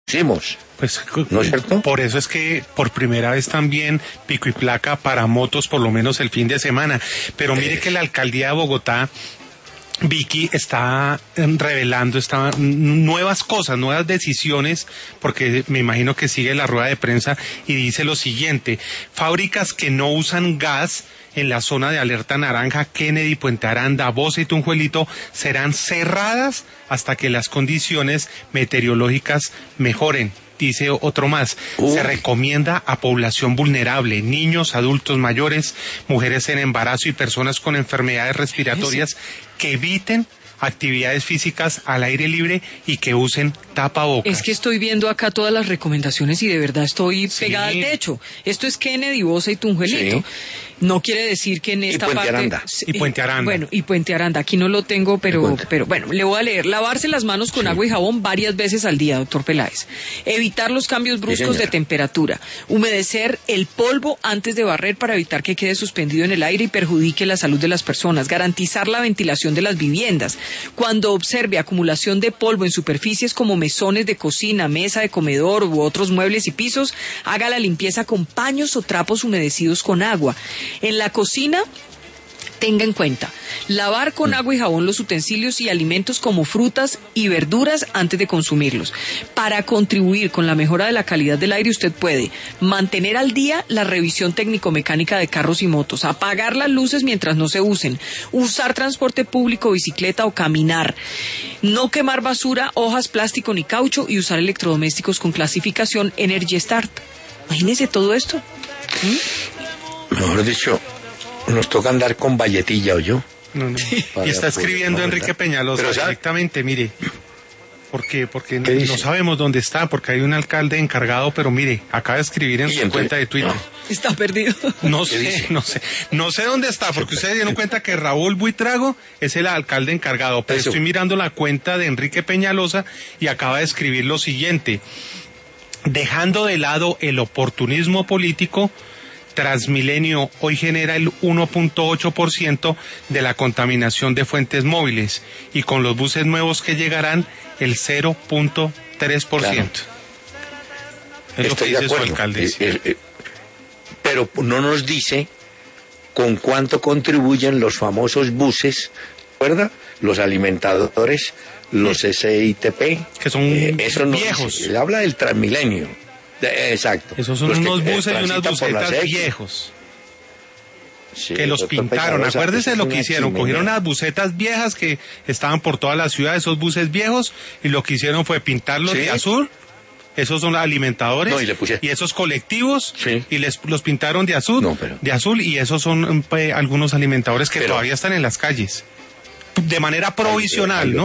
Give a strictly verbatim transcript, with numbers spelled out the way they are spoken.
hicimos. Pues, ¿no es cierto? Por eso es que por primera vez también pico y placa para motos, por lo menos el fin de semana. Pero mire que la alcaldía de Bogotá, Vicky, está revelando está, nuevas cosas, nuevas decisiones, porque me imagino que sigue la rueda de prensa y dice lo siguiente: fábricas que no usan gas en la zona de alerta naranja, Kennedy, Puente Aranda, Bosa y Tunjuelito, serán cerradas hasta que las condiciones meteorológicas mejoren. Dice otro más, uh. se recomienda a población vulnerable, niños, adultos mayores, mujeres en embarazo y personas con enfermedades respiratorias que eviten actividades físicas al aire libre y que usen tapabocas. Es que estoy viendo acá todas las recomendaciones y de verdad estoy sí. pegada al techo. Esto es Kennedy, Bosa y Tunjuelito. Sí. No quiere decir que en esta y Puente parte... Aranda. Y Puente Aranda. Bueno, y Puente Aranda. Aquí no lo tengo, pero, pero bueno, le voy a leer. Lavarse las manos con sí. agua y jabón varias veces al día, doctor Peláez. Evitar los cambios bruscos sí, de temperatura. Humedecer el polvo antes de barrer para evitar que quede suspendido en el aire y perjudique la salud de las personas. Garantizar la ventilación de las viviendas. Cuando observe acumulación de polvo en superficies como mesones de cocina, mesa de comedor u otros muebles y pisos, haga la limpieza con paños o trapos humedecidos con agua. En la cocina, tenga en cuenta, lavar con agua y jabón los utensilios y alimentos como frutas y verduras antes de consumirlos. Para contribuir con la mejora de la calidad del aire, usted puede mantener al día la revisión técnico-mecánica de carros y motos, apagar las luces mientras no se usen, usar transporte público, bicicleta o caminar, no quemar basura, hojas, plástico ni caucho y usar electrodomésticos con clasificación Energy Start. Imagínese todo esto. ¿Mm? Mejor dicho, nos toca andar con valletilla, ¿o yo? No, no. Y está escribiendo no, Enrique Peñalosa Pero, directamente, mire. ¿Por qué? Porque no, no sabemos dónde está, porque hay un alcalde encargado, pero mire, acaba de escribir en su entonces, cuenta de Twitter. Está perdido. No sé, no sé. No sé dónde está, porque ustedes dieron cuenta que Raúl Buitrago es el alcalde encargado. Pero Eso. estoy mirando la cuenta de Enrique Peñalosa y acaba de escribir lo siguiente: dejando de lado el oportunismo político, Transmilenio hoy genera el uno punto ocho por ciento de la contaminación de fuentes móviles y con los buses nuevos que llegarán el cero punto tres por ciento. Claro. Es Estoy lo que dice su alcalde. Eh, eh, eh, pero no nos dice con cuánto contribuyen los famosos buses, ¿recuerda? Los alimentadores, los S I T P. Que son eh, eso viejos. Se habla del Transmilenio. Exacto. Esos son los unos que, buses y unas busetas viejos. Sí, que los pintaron. Acuérdese de lo que hicieron. Chimenea. Cogieron unas busetas viejas que estaban por toda la ciudad, esos buses viejos, y lo que hicieron fue pintarlos ¿Sí? de azul. Esos son los alimentadores. No, y, le puse... y esos colectivos. Sí. Y les los pintaron de azul. No, pero... De azul, y esos son pues, algunos alimentadores que pero... todavía están en las calles. De manera provisional, ¿no?